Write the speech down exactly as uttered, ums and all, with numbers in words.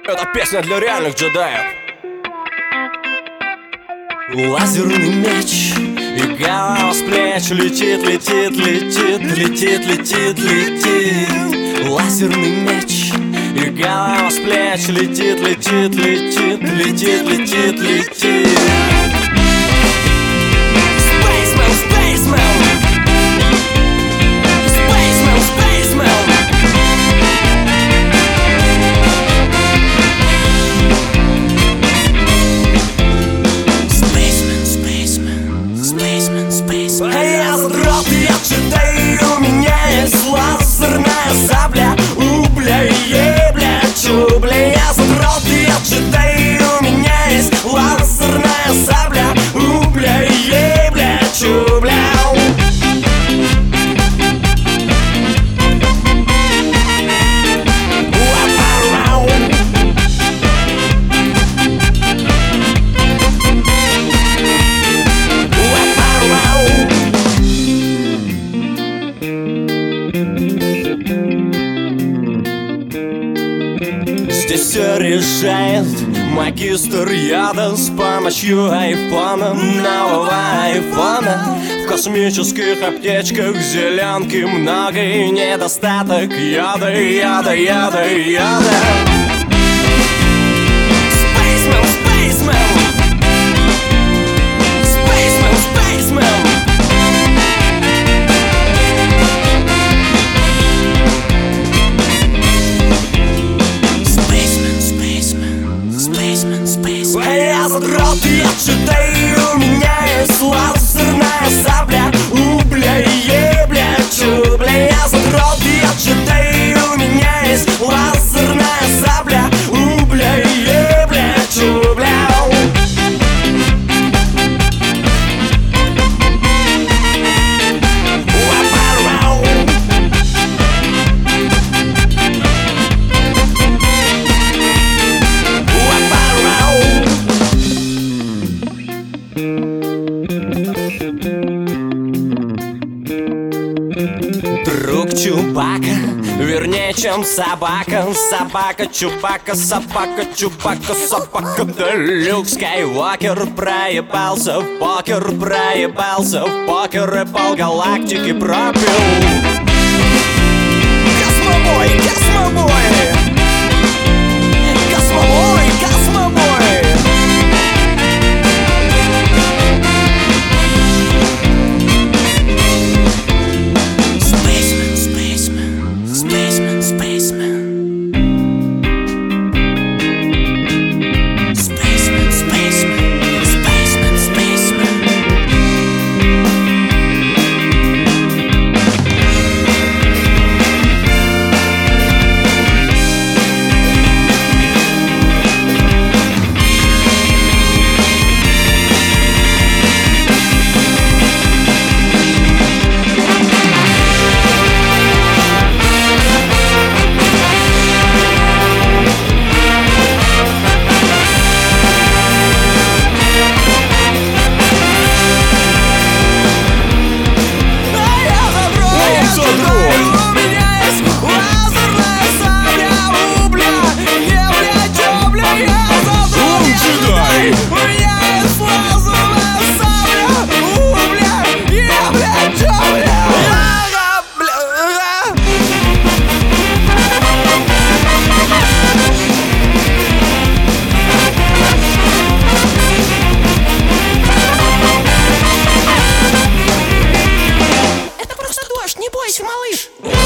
Это песня для реальных джедаев. Лазерный меч, и голова с плеч летит, летит, летит, летит, летит, летит. Лазерный меч, и голова с плеч летит, летит, летит, летит, летит, летит. Spaceman, spaceman, spaceman, spaceman. Я задрот, я джедай, у меня есть лазерная сабля. У, бля, е, бля, чу, бля. Я задрот, я джедай, у меня есть лазерная сабля. У, бля, е, бля, чу, бля. Здесь все решает магистр яда с помощью айфона, нового айфона. В космических аптечках зеленки много и недостаток яда, яда, яда, яда. Spaceman, spaceman, spaceman, spaceman. Я задрот, я джедай, у меня есть лазерная сабля. У, бля, е, бля, чу, бля. Я задрот, я джедай, у меня есть лазерная сабля. У, бля, е, бля, чу, бля. Друг Чубака, вернее, чем собака. Собака Чубака, собака Чубака, собака. Да Люк Скайуокер проебался в покер, проебался в покер и полгалактики пропил. Космобой, космобой, космобой, космобой. Это просто дождь, не бойся, малыш.